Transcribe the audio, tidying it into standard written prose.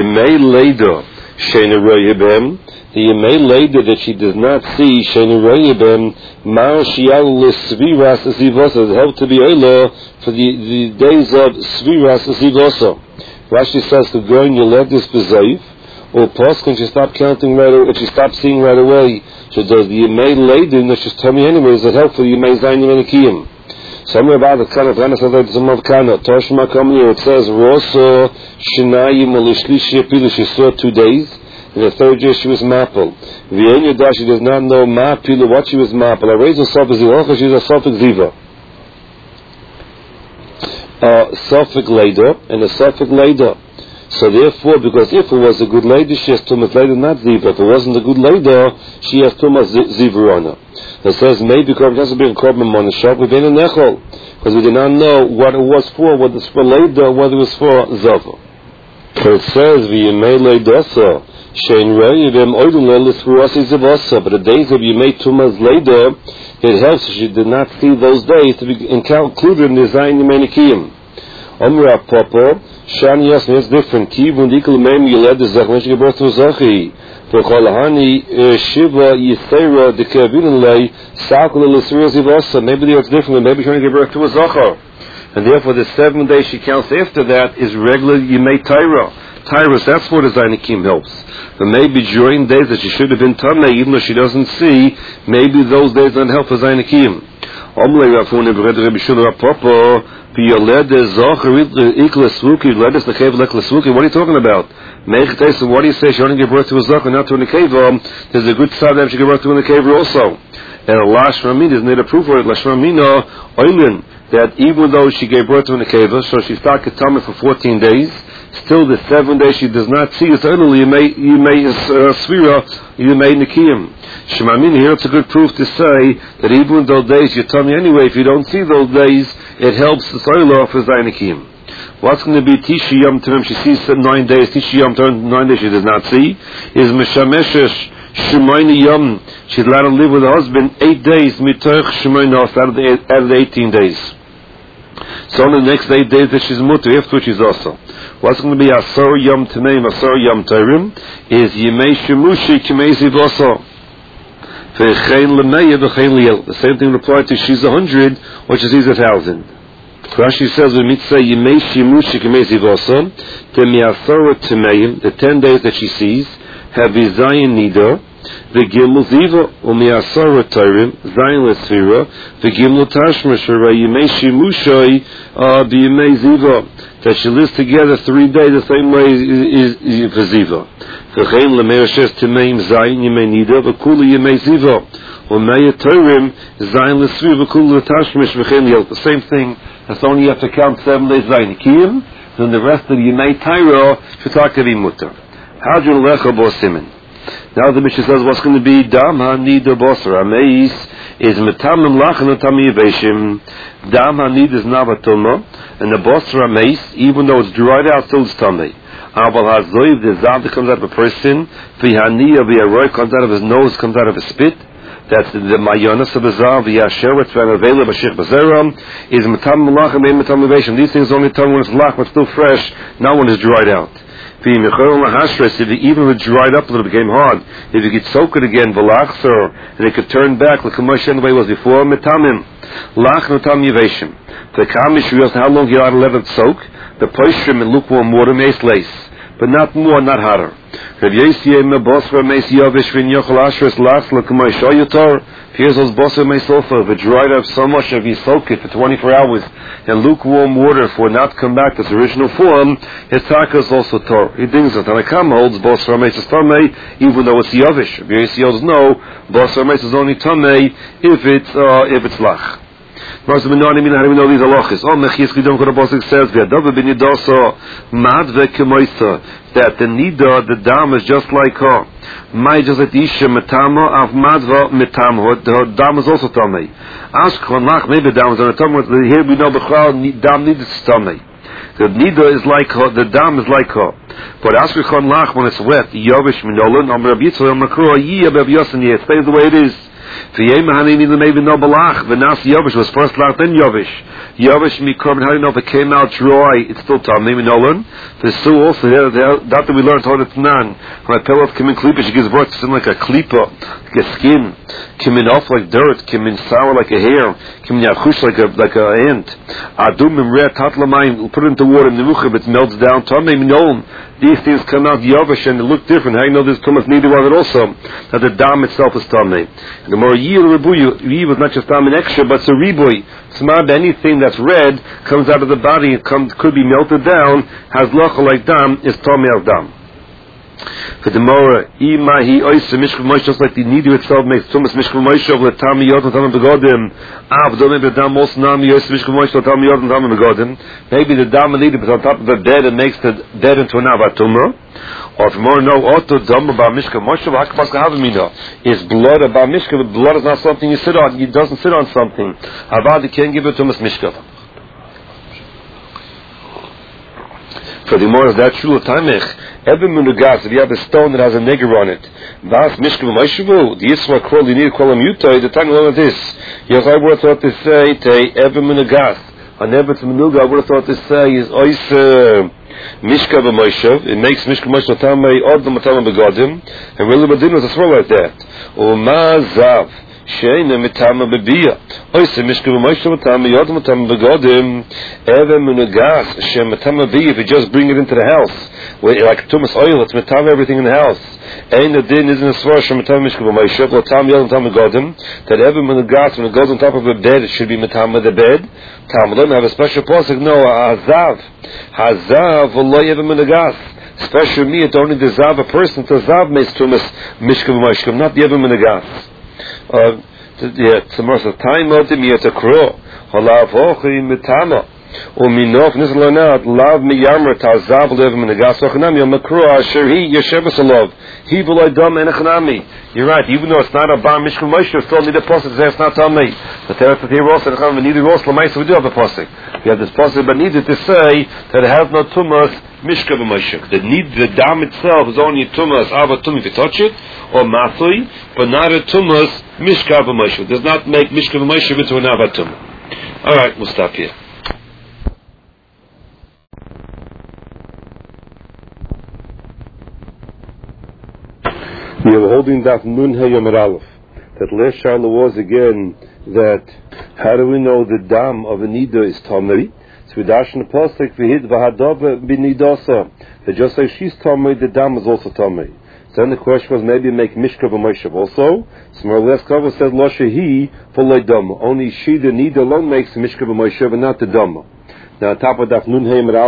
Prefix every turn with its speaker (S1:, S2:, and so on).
S1: may later Shena Royabem, the Yemei later that she does not see Shena Royabem, Mar Shial Sviras Zivosa, it helped to be Ola for the days of Sviras Zivosa. Rashi says to go in your ledis Bezaif, or pause when she stopped counting right away, if she stopped seeing right away, so does the Yemei later, and she's telling me anyways, that helped for the Yemei Zayin Yemei Kiyim. Somewhere about the kind of some of Kana, Toshma coming here, it says, Rosso Shinayim Malishlishi Apil, she saw 2 days, and the third day she was Mapel. Vienna Dash, she does not know Mapil, what she was Mapel. I raised herself as the she's a Sophic Ziva. Sophic later, and a Sophic later. So therefore, because if it was a good lady, she has Tumas later, not Ziva. If it wasn't a good lady, she has Tumas Ziva on her. It says maybe because it has to be in Korban on the shop, we've been in Nechol, because we did not know what it was for, whether it was for later, whether it was for Zava. So it says, V'yemei leidosa, shein re'yivim oidun le'lis v'rasi zivasa, but the days of Yemei Tumas later, it helps she did not see those days to be included in the Zayin Yemei Nikiyim. Omra Papa, Shani Yasmin, it's different. Kivun dikul meim yiled the Zach, when she gave birth to a Zachi. For Cholahani, Shiva Yisera, the Kevin lay, Sakula Lisra Zivasa, maybe it's different, maybe she only gave birth to a Zachar. And therefore the 7 days she counts after that is regular Yemei Tyra. Tyrus, that's what the Zainikim helps. But maybe during days that she should have been Tameh, even though she doesn't see, maybe those days don't help for Zainikim. Omle Rafun Ibred Rabbi Shula Papa, Piyoled Zocher Iklasvuki, Ledes the Kev Leklasvuki, what are you talking about? So what do you say? She only gave birth to a Zocher, not to a Nekeva. There's a good side that she gave birth to a Nekeva also. And Lashramina is not a proof for it. Lashramina, Oilin, that even though she gave birth to a Nekeva, so she started Ketamah for 14 days, still the 7 days she does not see, it's only you may Svira, you may Nikiyim. Shemamin, here it's a good proof to say that even those days you tell me anyway, if you don't see those days, it helps the soil for Zainikim. What's going to be Tishi Yom Tovim? She sees 9 days, Tishi Yom Tovim, 9 days she does not see, is Meshameshesh Shemayni Yom, she's allowed to live with her husband 8 days, Mitoch Shemayni out of the 18 days. So on the next 8 days that she's mutter, after she's also. What's going to be Asar Yom Tameim, Asar Yom Tairim, is Yemei Shemushi Kimei Zivoso. The same thing would apply to she's 100 or she's 1,000. Rashi says when mitzvah Yemei Shimushi Kimei Zivoso, the Miasara Tameim, the 10 days that she sees, have Zayin Nida, the Gimel Ziva, Umiasara Tairim, Zayin Lesfira, the Gimel Tashma Shara, Yemei Shimushai, the Yemei Ziva, that she lives together 3 days the same way is for Ziva. V'chein lemereshes Timeim Zayin Yemei Nida, v'kula Yemei Ziva, Umei Tairim, Zayin Lesfira, v'kula Tashmish, v'chein Yel. The same thing, that's only you have to count 7 days Zayin Kiyim, then the rest of the Yemei Taira, Shetakavi Mutter. Hajun Lecha Bo Simen. Now the Mishnah says what's going to be Dam HaNida Bosra Ameis is Metamim Lachan Tami Yeveshim. Dam HaNida is Navatulma, and the Bosra Ameis, even though it's dried out, still it's Tami. Aval HaZoiv, the Zav that comes out of a person, V'Haniya V'Yaroy comes out of his nose, comes out of his spit. That's the Mayonas of the Zav, V'Yasher, what's available B'Shich B'Zeram, is Metamim Lachan and Metamim Yeveshim. These things only tell when it's lach, but still fresh, not when it's dried out. If even if it dried up a little, became hard, if you could soak it again, and it could turn back like the way it was before, metamim, lach notam yeveshim. The kamish, you asked how long you ought to let it soak. The poishrim in lukewarm water makes lace, but not more, not hotter. Here's those bosser may sulfur. If it dried up so much, if you soak it for 24 hours in lukewarm water for it not to come back to its original form, his taka is also tor. He thinks that Tanakam holds bosser may is tamei, even though it's yavish. If Yisrael's no, bosser may is only tamei if it's lach. How do we know these halachas? Mechias Gidon Korabosik says that the nida, the dam is just like her. Mai just like isha metama av madva metama. The dam is also tamei. Ask Konlach, maybe dam is on a tamei. Here we know b'chal dam nida is tamei. The nida is like her. The dam is like her. But ask Konlach when it's wet. Yavish minolan. Am Rabbi Yitzchak Makro Yiyah Bev Yosin. It stays the way it is. Yovish was first locked, then Yovish. Yovish Mikorban, how do you know if it came out dry, it's still Tamei, we know. The Su also, that we learned how it's nan. When a pillow of Kimin Klipa, she gives birth to something like a Klipa, like a skin. Kimin off like dirt, Kimin sour like a hair, Kimin Yachush like a ant. Adum Mimre Tatlamayim, put it into water in the Mukhib, it melts down. Tamei Minolin. These things come out Yovish and they look different. How do you know there's Tumas neither of it also? That the dam itself is Tamei. The more Yil Rebuyu, Yi was not just dam an extra, but it's a Rebuy. Smad, anything that's red comes out of the body, could be melted down, has locha like dam, is Tamei al dam. For the more Imahi Oisa Mishkav Moshe, just like the nidu itself makes Tumas Mishkav Moshe of the Tami Yod and Tami Begodim. Avdom the dam also Nami Oisa Mishkav Moshe of Tami Yod and Tami Begodim. Maybe the dam and nidu is on top of the bed and makes the dead into an avatumah. Or if more no Otto dam about Mishkav Moshe of Hakpas Kahavimina is blood about Mishkav. Blood is not something you sit on. It doesn't sit on something. Avad can't give it Tumas Mishkav. For the more is that Shul Tamech. Every munugas, if you have a stone that has a nigger on it, Vas Mishkav Moshevu, the Yisra Krol, you need to call him Yutai, the time of this. Yes, I would have thought to say, every munugas, on Evetz Menuga, I would have thought to say, is Ois Mishkav Moshev, it makes Mishkav Moshev Tamei Odom Tamei Begodim, and really Badin was a swirl like that. Umazav. Sheina mitama bebia. Oise mishkav Moshe mitama yodam mitama begodim. Eve munagas shem mitama bebia. If you just bring it into the house, like tumas oil, it's mitama everything in the house. Ein the din isn't a svar shem mitama mishkav Moshe. Lo tam yodam mitama begodim. That eve munagas when it goes on top of a bed, it should be mitama the bed. Talmud have a special pasuk. No, hazav v'lo eve munagas. Special me, it's only the zav a person. The zav makes tumas mishkav Moshe, not the eve munagas. Tomorrow time of the Miyata Kro, Halav Hochi Mitama, Uminov Nislanat, Lav Miyamra, Tazav Levim and Gasochanami, Makro, Asher he, Yeshevasalov, he will Dom and Achanami. You're right, even though it's not a Bar Mishkan Moshe, still need a posik, it's not Tamei. The Teretz here also, we need a Rosh Lamais, we do have a posik. We have this posik, but needed to say that it has no Tumas Mishka b'Moshe. The dam itself is only Tumas Avatum if you touch it, or Mathui, but not a Tumas Mishka b'Moshe. It does not make Mishka b'Moshe into an Avatum. Alright, we'll stop here. We are holding that Nun Hayom Aleph. That last Sharla was again that how do we know the dam of a Nida is Tamei? So we dash in the pasuk v'hid v'hadava b'nidasa. That just like she's Tamei, the dam is also Tamei. So then the question was maybe make Mishka b'Moshe also. So more or less cover said lo shehi v'lo dama. Only she the Nida alone makes Mishka b'Moshe, but not the dama. Now on top of that Nun Hayim